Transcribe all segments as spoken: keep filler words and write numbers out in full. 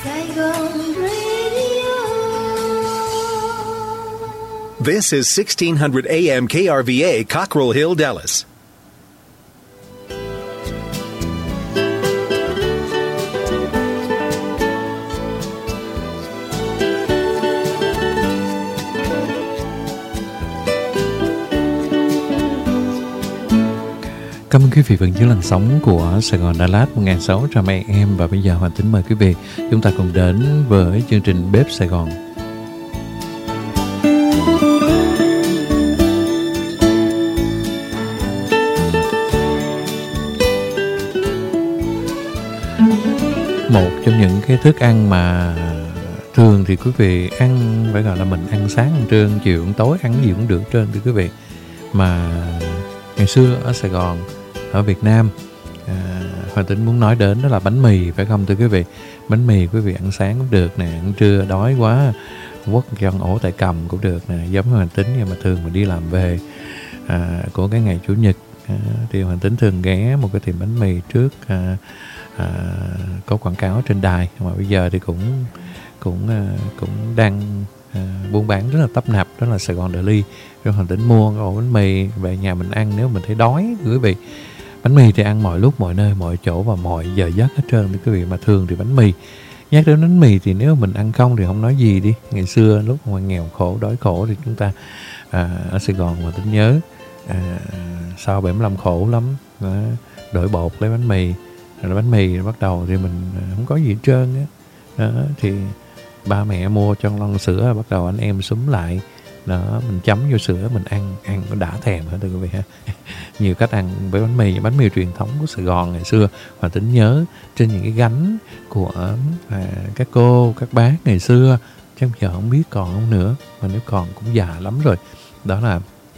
Saigon Radio. This is sixteen hundred A M K R V A, Cockrell Hill, Dallas. Cảm ơn quý vị vẫn giữ làn sóng của Sài Gòn Đà Lạt một nghìn sáu trăm A M. Và bây giờ Hoàng Tính mời quý vị chúng ta cùng đến với chương trình Bếp Sài Gòn. Một trong những cái thức ăn mà thường thì quý vị ăn phải gọi là mình ăn sáng, ăn trưa, ăn chiều, ăn tối, ăn gì cũng được trơn thưa quý vị. Mà ngày xưa ở Sài Gòn, ở Việt Nam, à, Hoàng Tính muốn nói đến đó là bánh mì, phải không thưa quý vị? Bánh mì quý vị ăn sáng cũng được nè, ăn trưa đói quá quất chân ổ tại cầm cũng được nè, giống như Hoàng Tính. Nhưng mà thường mình đi làm về à, của cái ngày Chủ nhật à, thì Hoàng Tính thường ghé một cái tiệm bánh mì trước à, à, có quảng cáo trên đài, mà bây giờ thì cũng cũng à, cũng đang à, buôn bán rất là tấp nập, đó là Sài Gòn Deli. Rồi Hoàng Tính mua cái ổ bánh mì về nhà mình ăn nếu mình thấy đói quý vị. Bánh mì thì ăn mọi lúc, mọi nơi, mọi chỗ và mọi giờ giấc hết trơn quý vị. Mà thường thì bánh mì, nhắc đến bánh mì thì nếu mình ăn không thì không nói gì đi. Ngày xưa lúc mà nghèo khổ, đói khổ thì chúng ta à, ở Sài Gòn mà Tính nhớ à, sau bảy mươi lăm khổ lắm à, đổi bột lấy bánh mì. Rồi bánh mì bắt đầu thì mình không có gì hết trơn á. Đó, thì ba mẹ mua cho lon sữa, bắt đầu anh em xúm lại đó, mình chấm vô sữa mình ăn, ăn có đã thèm hả thưa quý vị ha. Nhiều cách ăn với bánh mì, bánh mì truyền thống của Sài Gòn ngày xưa. Và Tính nhớ trên những cái gánh của à, các cô, các bác ngày xưa, chắc giờ không biết còn không nữa, mà nếu còn cũng già lắm rồi. Đó là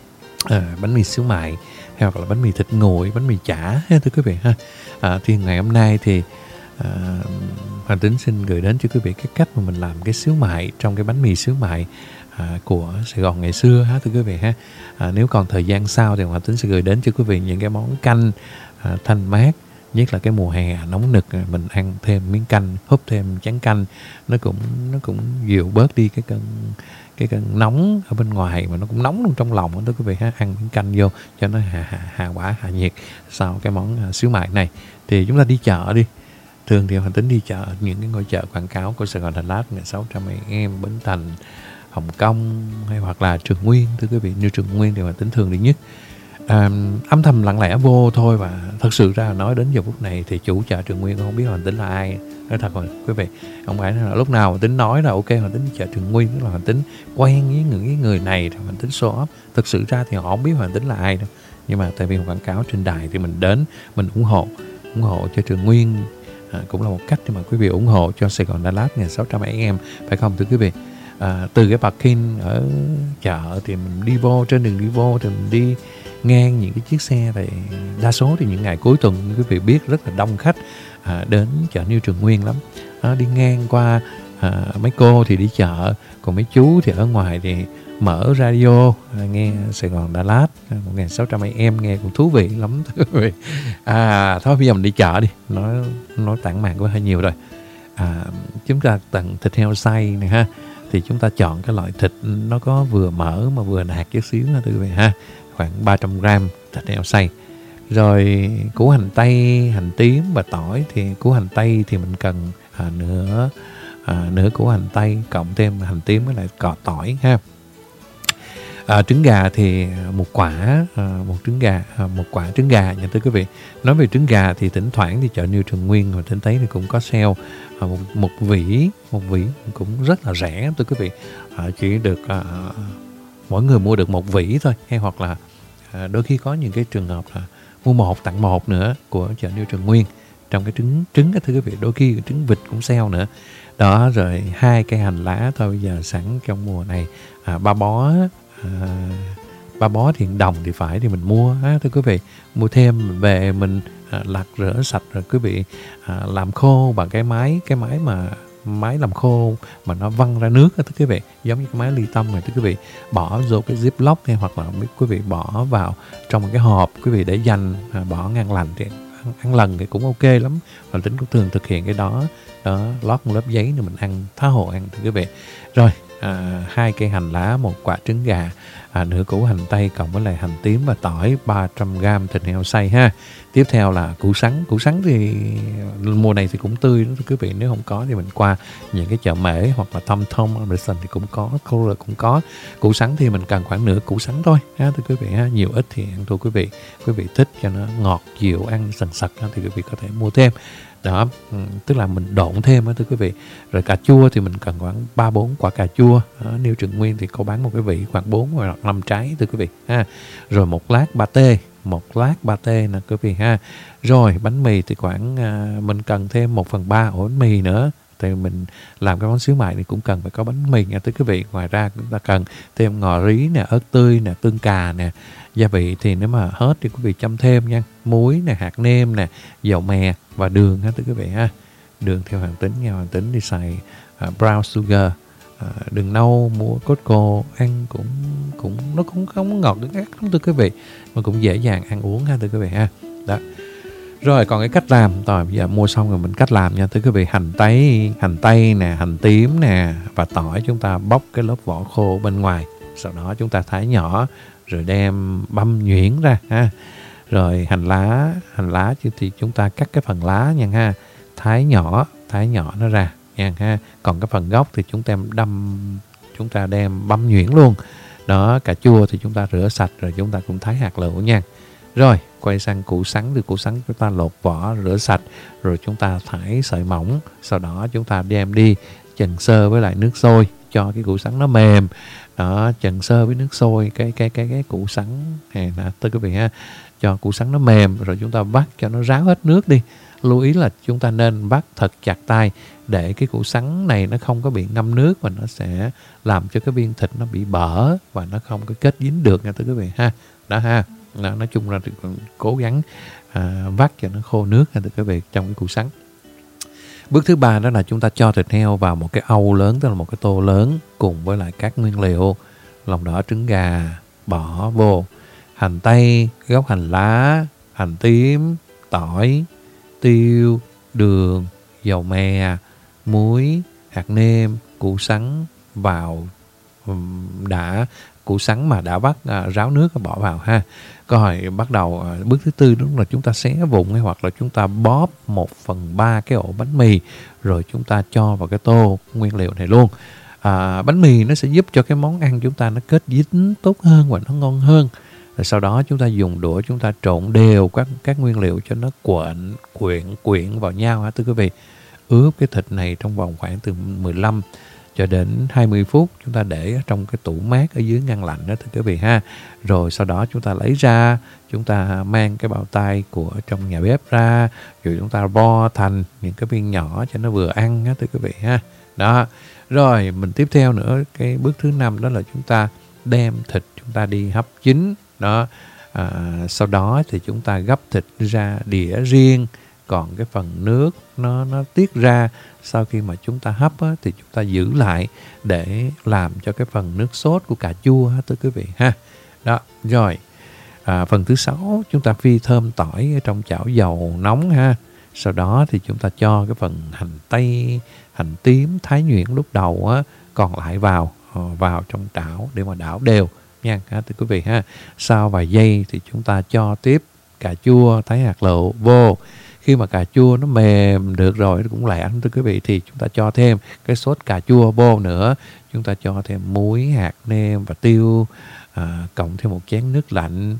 à, bánh mì xíu mại, hay hoặc là bánh mì thịt nguội, bánh mì chả thưa quý vị ha. À, thì ngày hôm nay thì à, Hoàng Tính xin gửi đến cho quý vị cái cách mà mình làm cái xíu mại trong cái bánh mì xíu mại à, của Sài Gòn ngày xưa ha thưa quý vị ha. À, nếu còn thời gian sau thì Hoàng Tính sẽ gửi đến cho quý vị những cái món canh à, thanh mát, nhất là cái mùa hè nóng nực, mình ăn thêm miếng canh, húp thêm chén canh, nó cũng nó cũng dịu bớt đi cái cơn cái cơn nóng ở bên ngoài, mà nó cũng nóng luôn trong lòng đó quý vị ha. Ăn miếng canh vô cho nó hạ hạ, hạ quả, hạ nhiệt sau cái món à, xíu mại này. Thì chúng ta đi chợ đi. Thường thì Hoàng Tính đi chợ những cái ngôi chợ quảng cáo của Sài Gòn Đà Lạt một nghìn sáu trăm A M, Bến Thành, Hồng Kông hay hoặc là Trường Nguyên thưa quý vị. Như Trường Nguyên thì Hoàng Tính thường đi nhất. À, âm thầm lặng lẽ vô thôi. Và thật sự ra nói đến giờ phút này thì chủ chợ Trường Nguyên không biết Hoàng Tính là ai. Nói thật rồi quý vị, không phải là lúc nào Hoàng Tính nói là ok Hoàng Tính đi chợ Trường Nguyên, tức là Hoàng Tính quen với những cái người này thì Hoàng Tính show off. Thực sự ra thì họ không biết Hoàng Tính là ai đâu, nhưng mà tại vì quảng cáo trên đài thì mình đến, mình ủng hộ ủng hộ cho Trường Nguyên. À, cũng là một cách để mà quý vị ủng hộ cho Sài Gòn Đà Lạt một nghìn sáu trăm A M, phải không thưa quý vị? À, từ cái parking ở chợ thì mình đi vô, trên đường đi vô thì mình đi ngang những cái chiếc xe, thì đa số thì những ngày cuối tuần quý vị biết rất là đông khách à, đến chợ New Trường Nguyên lắm. À, đi ngang qua à, mấy cô thì đi chợ, còn mấy chú thì ở ngoài thì mở radio à, nghe Sài Gòn Đà Lạt một nghìn sáu trăm A M, nghe cũng thú vị lắm thưa quý vị. À, thôi bây giờ mình đi chợ đi, nói nói tản mạn quá hơi nhiều rồi. À, chúng ta tặng thịt heo xay này ha, thì chúng ta chọn cái loại thịt nó có vừa mỡ mà vừa nạc chút xíu ha thưa quý vị ha, khoảng ba trăm gram thịt heo xay. Rồi củ hành tây, hành tím và tỏi, thì củ hành tây thì mình cần à, nửa à, nửa củ hành tây cộng thêm hành tím với lại cọ tỏi ha. À, trứng gà thì một quả, à, một trứng gà, à, một quả trứng gà nha thưa quý vị. Nói về trứng gà thì thỉnh thoảng thì chợ New Trường Nguyên mà thỉnh thấy thì cũng có sale à, một, một vỉ, một vỉ cũng rất là rẻ thưa quý vị. À, chỉ được à, mỗi người mua được một vỉ thôi, hay hoặc là à, đôi khi có những cái trường hợp là mua một tặng một nữa của chợ New Trường Nguyên trong cái trứng trứng đó, thưa quý vị. Đôi khi trứng vịt cũng sale nữa đó. Rồi hai cây hành lá thôi, bây giờ sẵn trong mùa này à, ba bó. À, ba bó thiện đồng thì phải thì mình mua á thưa quý vị, mua thêm mình về mình à, lặt rửa sạch rồi quý vị à, làm khô bằng cái máy cái máy mà máy làm khô mà nó văng ra nước đó thưa quý vị, giống như cái máy ly tâm này thưa quý vị. Bỏ vô cái ziplock hay hoặc là quý vị bỏ vào trong một cái hộp quý vị để dành à, bỏ ngăn lạnh thì ăn, ăn lần thì cũng ok lắm. Và Tính cũng thường thực hiện cái đó. Đó, lót một lớp giấy rồi mình ăn, tha hồ ăn thưa quý vị. Rồi, à, hai cây hành lá, một quả trứng gà, à, nửa củ hành tây cộng với lại hành tím và tỏi, ba trăm gam thịt heo xay ha. Tiếp theo là củ sắn. Củ sắn thì mùa này thì cũng tươi đó thưa quý vị. Nếu không có thì mình qua những cái chợ mễ hoặc là Tom Tom Anderson thì cũng có, Kroger cũng có. Củ sắn thì mình cần khoảng nửa củ sắn thôi ha thưa quý vị ha. Nhiều ít thì ăn thưa quý vị. Quý vị thích cho nó ngọt dịu, ăn sần sật thì quý vị có thể mua thêm. Đó, tức là mình độn thêm đó thưa quý vị. Rồi cà chua thì mình cần khoảng ba bốn quả cà chua. Đó, Niêu Trường Nguyên thì có bán một cái vị khoảng bốn hoặc năm trái thưa quý vị ha. Rồi một lát pate, một lát pate nè quý vị ha. Rồi bánh mì thì khoảng à, mình cần thêm một phần ba ổ bánh mì nữa. Thì mình làm cái món xíu mại thì cũng cần phải có bánh mì nha thưa quý vị. Ngoài ra chúng ta cần thêm ngò rí nè, ớt tươi nè, tương cà nè. Gia vị thì nếu mà hết thì quý vị chấm thêm nha. Muối nè, hạt nêm nè, dầu mè và đường ha thưa quý vị ha. Đường theo Hoàng Tính nha, Hoàng Tính đi xài uh, brown sugar, uh, đường nâu mua Costco ăn cũng cũng nó cũng không ngọt đến gắt lắm thưa quý vị, mà cũng dễ dàng ăn uống ha thưa quý vị ha. Đó. Rồi còn cái cách làm, rồi bây giờ mua xong rồi mình cách làm nha thưa quý vị. Hành tây, hành tây nè, hành tím nè và tỏi chúng ta bóc cái lớp vỏ khô bên ngoài, sau đó chúng ta thái nhỏ rồi đem băm nhuyễn ra ha. Rồi hành lá, hành lá thì chúng ta cắt cái phần lá nha ha, thái nhỏ, thái nhỏ nó ra nha ha. Còn cái phần gốc thì chúng ta đâm, chúng ta đem băm nhuyễn luôn. Đó, cà chua thì chúng ta rửa sạch rồi chúng ta cũng thái hạt lựu nha. Rồi quay sang củ sắn, thì củ sắn chúng ta lột vỏ rửa sạch rồi chúng ta thái sợi mỏng, sau đó chúng ta đem đi chần sơ với lại nước sôi cho cái củ sắn nó mềm. Đó, chần sơ với nước sôi cái cái cái cái củ sắn này nè thưa quý vị ha, cho củ sắn nó mềm rồi chúng ta vắt cho nó ráo hết nước đi. Lưu ý là chúng ta nên vắt thật chặt tay để cái củ sắn này nó không có bị ngâm nước và nó sẽ làm cho cái viên thịt nó bị bở và nó không có kết dính được nha thưa quý vị ha. Đó ha. Đó, nói chung là cố gắng à, vắt cho nó khô nước nha thưa quý vị trong cái củ sắn. Bước thứ ba đó là chúng ta cho thịt heo vào một cái âu lớn, tức là một cái tô lớn cùng với lại các nguyên liệu lòng đỏ trứng gà bỏ vô, hành tây, gốc hành lá, hành tím, tỏi, tiêu, đường, dầu mè, muối, hạt nêm, củ sắn vào đã củ sắn mà đã bắt à, ráo nước bỏ vào ha. Rồi bắt đầu à, bước thứ tư đúng là chúng ta xé vụn hay hoặc là chúng ta bóp một phần ba cái ổ bánh mì rồi chúng ta cho vào cái tô nguyên liệu này luôn. À, bánh mì nó sẽ giúp cho cái món ăn chúng ta nó kết dính tốt hơn và nó ngon hơn. Rồi sau đó chúng ta dùng đũa chúng ta trộn đều các các nguyên liệu cho nó quyện quyện quyện vào nhau ha thưa quý vị. Ướp cái thịt này trong vòng khoảng từ mười lăm cho đến hai mươi phút, chúng ta để trong cái tủ mát ở dưới ngăn lạnh đó thưa quý vị ha. Rồi sau đó chúng ta lấy ra, chúng ta mang cái bao tay của trong nhà bếp ra, rồi chúng ta vo thành những cái viên nhỏ cho nó vừa ăn đó thưa quý vị ha. Đó. Rồi mình tiếp theo nữa, cái bước thứ năm đó là chúng ta đem thịt chúng ta đi hấp chín. Đó. À, sau đó thì chúng ta gấp thịt ra đĩa riêng, còn cái phần nước nó nó tiết ra sau khi mà chúng ta hấp á, thì chúng ta giữ lại để làm cho cái phần nước sốt của cà chua á, thưa quý vị ha. Đó, rồi à, phần thứ sáu chúng ta phi thơm tỏi ở trong chảo dầu nóng ha. Sau đó thì chúng ta cho cái phần hành tây, hành tím thái nhuyễn lúc đầu á, còn lại vào vào trong chảo để mà đảo đều nha thưa quý vị ha. Sau vài giây thì chúng ta cho tiếp cà chua thái hạt lựu vô. Khi mà cà chua nó mềm được rồi, nó cũng lẹ thưa quý vị, thì chúng ta cho thêm cái sốt cà chua vô nữa. Chúng ta cho thêm muối, hạt nêm và tiêu, à, cộng thêm một chén nước lạnh,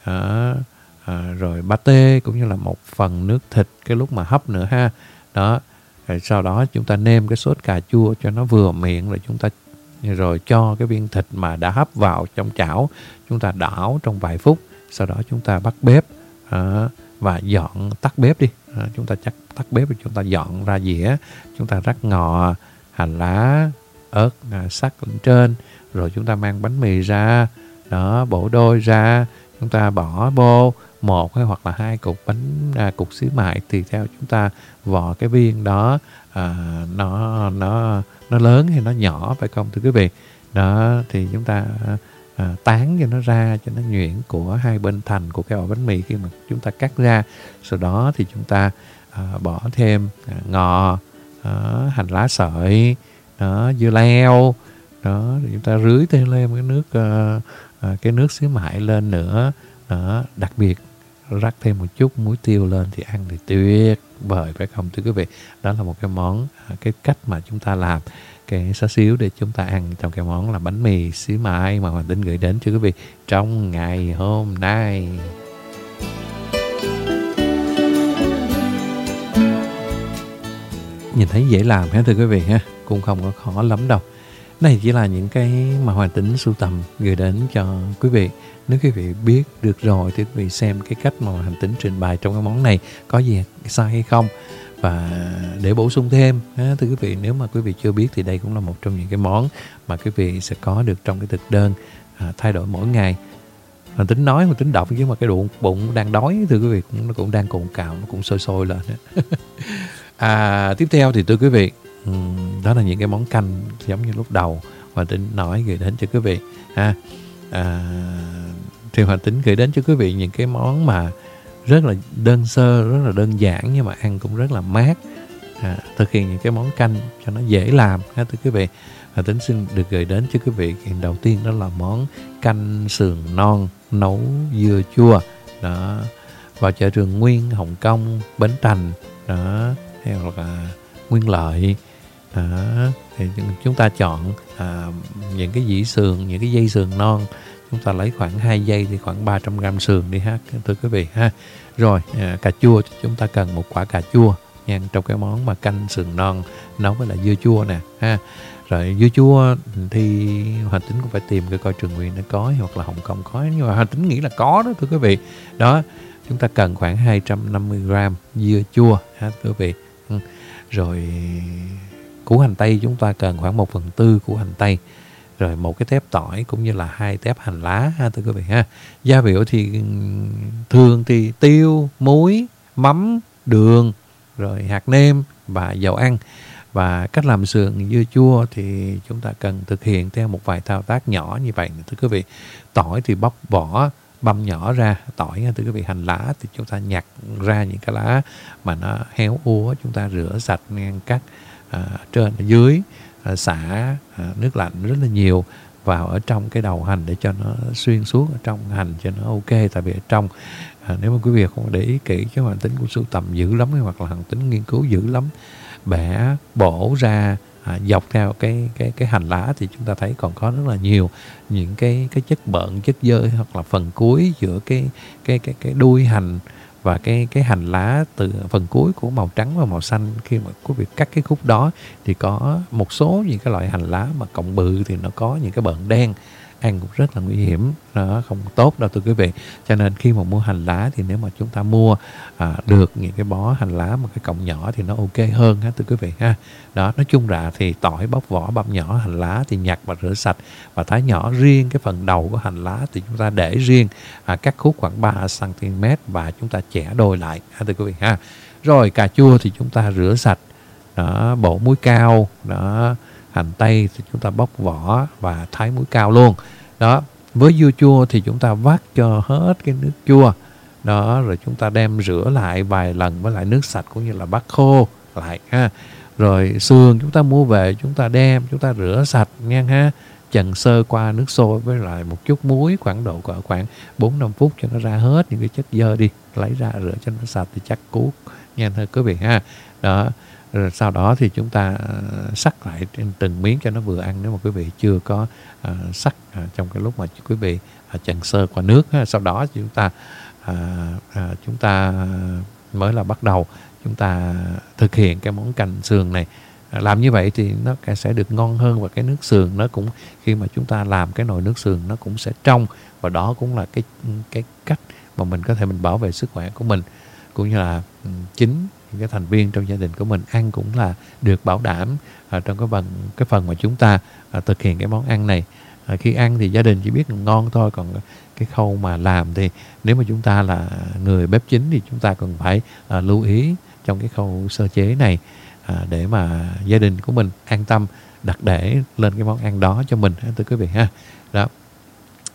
à, à, rồi pate cũng như là một phần nước thịt cái lúc mà hấp nữa ha. Đó. Rồi sau đó chúng ta nêm cái sốt cà chua cho nó vừa miệng, rồi chúng ta rồi cho cái viên thịt mà đã hấp vào trong chảo, chúng ta đảo trong vài phút. Sau đó chúng ta bắt bếp, à, và dọn tắt bếp đi. À, chúng ta chắc tắt bếp rồi chúng ta dọn ra dĩa, chúng ta rắc ngò, hành lá, ớt à, sắc lên trên, rồi chúng ta mang bánh mì ra, đó, bổ đôi ra, chúng ta bỏ vô một hay hoặc là hai cục bánh à, cục xíu mại tùy theo chúng ta vò cái viên đó, à, nó nó nó lớn hay nó nhỏ phải không thưa quý vị. Đó thì chúng ta à, tán cho nó ra, cho nó nhuyễn của hai bên thành của cái ổ bánh mì khi mà chúng ta cắt ra. Sau đó thì chúng ta à, bỏ thêm à, ngò, đó, hành lá sợi, đó, dưa leo, đó, rồi chúng ta rưới thêm lên cái nước à, à, cái nước xíu mại lên nữa, đó, đặc biệt rắc thêm một chút muối tiêu lên thì ăn thì tuyệt vời, phải không thưa quý vị? Đó là một cái món, cái cách mà chúng ta làm cái xá xíu để chúng ta ăn trong cái món là bánh mì xíu mại mà Hoàng Tính gửi đến cho quý vị trong ngày hôm nay. Nhìn thấy dễ làm ha thưa quý vị ha, cũng không có khó lắm đâu. Này chỉ là những cái mà Hoàng Tính sưu tầm gửi đến cho quý vị. Nếu quý vị biết được rồi thì quý vị xem cái cách mà Hoàng Tính trình bày trong cái món này có gì sai hay không. Và để bổ sung thêm, thưa quý vị, nếu mà quý vị chưa biết thì đây cũng là một trong những cái món mà quý vị sẽ có được trong cái thực đơn à, thay đổi mỗi ngày. Hoàng Tính nói, Hoàng Tính đọc chứ mà cái bụng, bụng đang đói thưa quý vị, cũng, nó cũng đang cồn cào, nó cũng sôi sôi lên. à, tiếp theo thì thưa quý vị, đó là những cái món canh giống như lúc đầu Hoàng Tính nói gửi đến cho quý vị ha. À, thì Hoàng Tính gửi đến cho quý vị những cái món mà rất là đơn sơ, rất là đơn giản nhưng mà ăn cũng rất là mát. À, thực hiện những cái món canh cho nó dễ làm ha thưa quý vị. Hoàng Tính xin được gửi đến cho quý vị hiện đầu tiên đó là món canh sườn non nấu dưa chua. Đó, vào chợ Trường Nguyên, Hồng Kông, Bến Thành, đó, hay là Nguyên Lợi. Đó, thì chúng ta chọn à, những cái dĩ sườn, những cái dây sườn non. Chúng ta lấy khoảng hai dây thì khoảng ba trăm gram sườn đi ha, thưa quý vị ha. Rồi à, cà chua, chúng ta cần một quả cà chua nha, trong cái món mà canh sườn non nấu với lại dưa chua nè ha. Rồi dưa chua thì Hoàng Tính cũng phải tìm cái coi Trường Nguyên nó có hoặc là Hồng Kông có, nhưng mà Hoàng Tính nghĩ là có đó thưa quý vị. Đó, chúng ta cần khoảng hai trăm năm mươi gram dưa chua ha thưa quý vị. Rồi củ hành tây chúng ta cần khoảng một phần tư củ hành tây. Rồi một cái tép tỏi cũng như là hai tép hành lá ha thưa quý vị ha. Gia vị thì thường thì tiêu, muối, mắm, đường, rồi hạt nêm và dầu ăn. Và cách làm sườn dưa chua thì chúng ta cần thực hiện theo một vài thao tác nhỏ như vậy thưa quý vị. Tỏi thì bóc vỏ, băm nhỏ ra tỏi nha thưa quý vị. Hành lá thì chúng ta nhặt ra những cái lá mà nó héo úa, chúng ta rửa sạch ngang cắt à, trên dưới, à, xả à, nước lạnh rất là nhiều vào ở trong cái đầu hành để cho nó xuyên suốt ở trong hành cho nó ok. Tại vì ở trong à, nếu mà quý vị không để ý kỹ cái Hoàng Tính của sưu tầm dữ lắm hoặc là Hoàng Tính nghiên cứu dữ lắm, bẻ bổ ra à, dọc theo cái cái cái hành lá thì chúng ta thấy còn có rất là nhiều những cái cái chất bợn, chất dơ hoặc là phần cuối giữa cái cái cái cái đuôi hành và cái cái hành lá từ phần cuối của màu trắng và màu xanh. Khi mà quý vị cắt cái khúc đó thì có một số những cái loại hành lá mà cộng bự thì nó có những cái bợn đen, ăn cũng rất là nguy hiểm, nó không tốt đâu thưa quý vị. Cho nên khi mà mua hành lá thì nếu mà chúng ta mua à, được những cái bó hành lá một cái cọng nhỏ thì nó ok hơn ha thưa quý vị ha. Đó, nói chung ra thì tỏi bóc vỏ băm nhỏ, hành lá thì nhặt và rửa sạch và thái nhỏ. Riêng cái phần đầu của hành lá thì chúng ta để riêng, à, cắt khúc khoảng ba xăng ti mét và chúng ta chẻ đôi lại ha thưa quý vị ha. Rồi cà chua thì chúng ta rửa sạch, đó, bổ muối cao, đó, hành tây thì chúng ta bóc vỏ và thái muối cao luôn. Đó, với dưa chua thì chúng ta vắt cho hết cái nước chua. Đó, rồi chúng ta đem rửa lại vài lần với lại nước sạch cũng như là bắt khô lại ha. Rồi sườn chúng ta mua về, chúng ta đem, chúng ta rửa sạch nha ha. Chần sơ qua nước sôi với lại một chút muối khoảng độ khoảng bốn năm phút cho nó ra hết những cái chất dơ đi. Lấy ra rửa cho nó sạch thì chắc cuốc nha thưa quý vị ha. Đó. Rồi sau đó thì chúng ta uh, sắc lại trên từng miếng cho nó vừa ăn nếu mà quý vị chưa có uh, sắc uh, trong cái lúc mà quý vị uh, chần sơ qua nước ha. Sau đó chúng ta uh, uh, chúng ta mới là bắt đầu chúng ta thực hiện cái món canh sườn này. Uh, làm như vậy thì nó sẽ được ngon hơn và cái nước sườn nó cũng khi mà chúng ta làm cái nồi nước sườn nó cũng sẽ trong, và đó cũng là cái cái cách mà mình có thể mình bảo vệ sức khỏe của mình cũng như là um, chính cái thành viên trong gia đình của mình ăn cũng là được bảo đảm à, trong cái phần cái phần mà chúng ta à, thực hiện cái món ăn này. À, khi ăn thì gia đình chỉ biết ngon thôi, còn cái khâu mà làm thì nếu mà chúng ta là người bếp chính thì chúng ta cần phải à, lưu ý trong cái khâu sơ chế này à, để mà gia đình của mình an tâm đặt để lên cái món ăn đó cho mình thưa quý vị ha. Đó.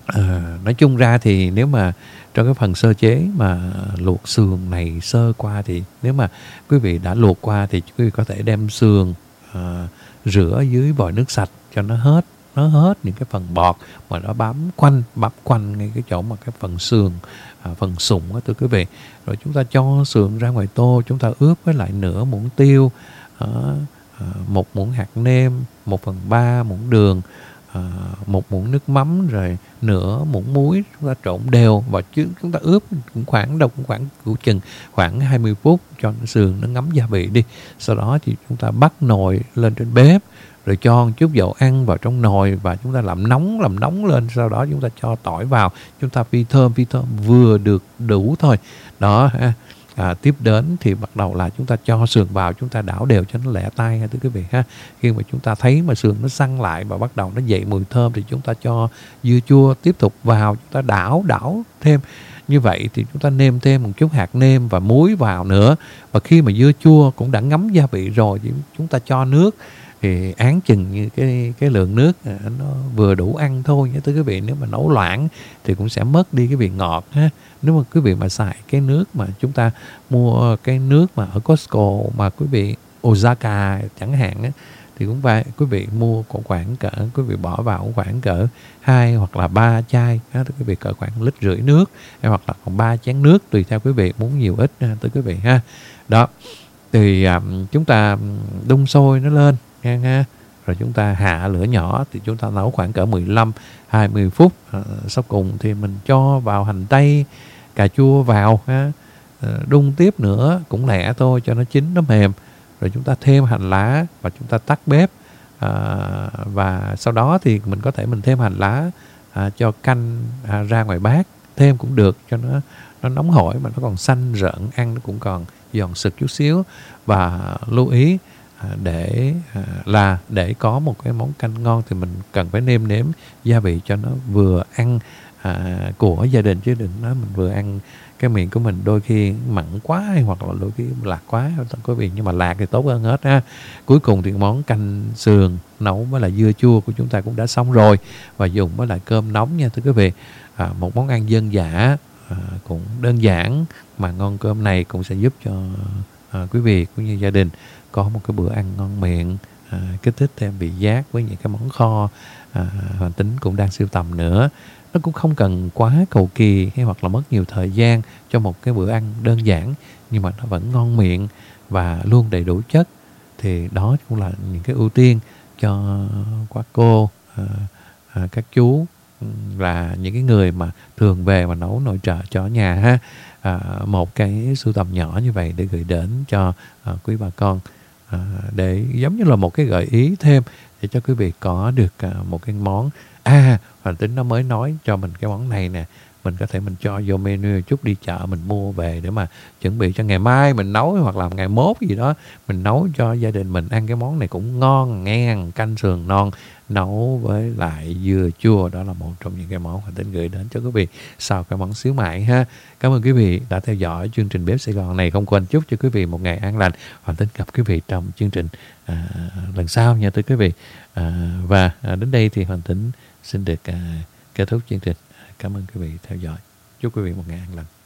À, nói chung ra thì nếu mà trong cái phần sơ chế mà luộc sườn này sơ qua thì nếu mà quý vị đã luộc qua thì quý vị có thể đem sườn à, rửa dưới vòi nước sạch cho nó hết nó hết những cái phần bọt mà nó bám quanh bám quanh ngay cái chỗ mà cái phần sườn à, phần sụn đó thưa quý vị. Rồi chúng ta cho sườn ra ngoài tô, chúng ta ướp với lại nửa muỗng tiêu, à, à, một muỗng hạt nêm, một phần ba muỗng đường, à, một muỗng nước mắm, rồi nửa muỗng muối, chúng ta trộn đều và chứ chúng ta ướp cũng khoảng đâu cũng khoảng củ chừng khoảng hai mươi phút cho sườn nó ngấm gia vị đi. Sau đó thì chúng ta bắt nồi lên trên bếp, rồi cho một chút dầu ăn vào trong nồi và chúng ta làm nóng làm nóng lên. Sau đó chúng ta cho tỏi vào, chúng ta phi thơm phi thơm vừa được đủ thôi đó ha. À, tiếp đến thì bắt đầu là chúng ta cho sườn vào, chúng ta đảo đều cho nó lẹ tay ha thưa quý vị ha. Khi mà chúng ta thấy mà sườn nó săn lại và bắt đầu nó dậy mùi thơm thì chúng ta cho dưa chua tiếp tục vào, chúng ta đảo đảo thêm. Như vậy thì chúng ta nêm thêm một chút hạt nêm và muối vào nữa. Và khi mà dưa chua cũng đã ngấm gia vị rồi thì chúng ta cho nước, thì án chừng như cái cái lượng nước nó vừa đủ ăn thôi nhé thưa quý vị. Nếu mà nấu loãng thì cũng sẽ mất đi cái vị ngọt ha. Nếu mà quý vị mà xài cái nước mà chúng ta mua cái nước mà ở Costco mà quý vị Ozaka chẳng hạn á, thì cũng phải quý vị mua khoảng cỡ, quý vị bỏ vào khoảng cỡ hai hoặc là ba chai đó, quý vị cỡ khoảng lít rưỡi nước hay hoặc là còn ba chén nước tùy theo quý vị muốn nhiều ít ha, tới quý vị ha. Đó thì um, chúng ta đun sôi nó lên ha, ha. Rồi chúng ta hạ lửa nhỏ thì chúng ta nấu khoảng cỡ mười lăm hai mươi phút. À, sau cùng thì mình cho vào hành tây, cà chua vào ha. À, đun tiếp nữa cũng lẹ thôi cho nó chín nó mềm. Rồi chúng ta thêm hành lá và chúng ta tắt bếp. À, và sau đó thì mình có thể mình thêm hành lá à, cho canh à, ra ngoài bát thêm cũng được cho nó nó nóng hổi mà nó còn xanh rợn, ăn nó cũng còn giòn sực chút xíu. Và lưu ý à, để à, là để có một cái món canh ngon thì mình cần phải nêm nếm gia vị cho nó vừa ăn à, của gia đình, chứ đừng nói mình vừa ăn cái miệng của mình đôi khi mặn quá hay hoặc là đôi khi lạc quá quý vị, nhưng mà lạc thì tốt hơn hết ha. Cuối cùng thì món canh sườn nấu với lại dưa chua của chúng ta cũng đã xong rồi, và dùng với lại cơm nóng nha thưa quý vị. À, một món ăn dân dã à, cũng đơn giản mà ngon. Cơm này cũng sẽ giúp cho à, quý vị cũng như gia đình có một cái bữa ăn ngon miệng, à, kích thích thêm vị giác với những cái món kho à, Hoàng Tính cũng đang sưu tầm nữa. Nó cũng không cần quá cầu kỳ hay hoặc là mất nhiều thời gian cho một cái bữa ăn đơn giản, nhưng mà nó vẫn ngon miệng và luôn đầy đủ chất. Thì đó cũng là những cái ưu tiên cho các cô, à, à, các chú là những cái người mà thường về mà nấu nội trợ cho nhà ha. À, một cái sưu tầm nhỏ như vậy để gửi đến cho à, quý bà con, à, để giống như là một cái gợi ý thêm để cho quý vị có được à, một cái món. À, Hoàng Tính nó mới nói cho mình cái món này nè, mình có thể mình cho vô menu chút, đi chợ mình mua về để mà chuẩn bị cho ngày mai mình nấu hoặc là ngày mốt gì đó mình nấu cho gia đình mình ăn. Cái món này cũng ngon nghe, canh sườn non nấu với lại dưa chua, đó là một trong những cái món Hoàng Tính gửi đến cho quý vị sau cái món xíu mại ha. Cảm ơn quý vị đã theo dõi chương trình Bếp Sài Gòn này. Không quên chúc cho quý vị một ngày an lành. Hoàng Tính gặp quý vị trong chương trình à, lần sau nha thưa quý vị. À, và à, đến đây thì Hoàng Tính xin được à, kết thúc chương trình. Cảm ơn quý vị theo dõi. Chúc quý vị một ngày an lành.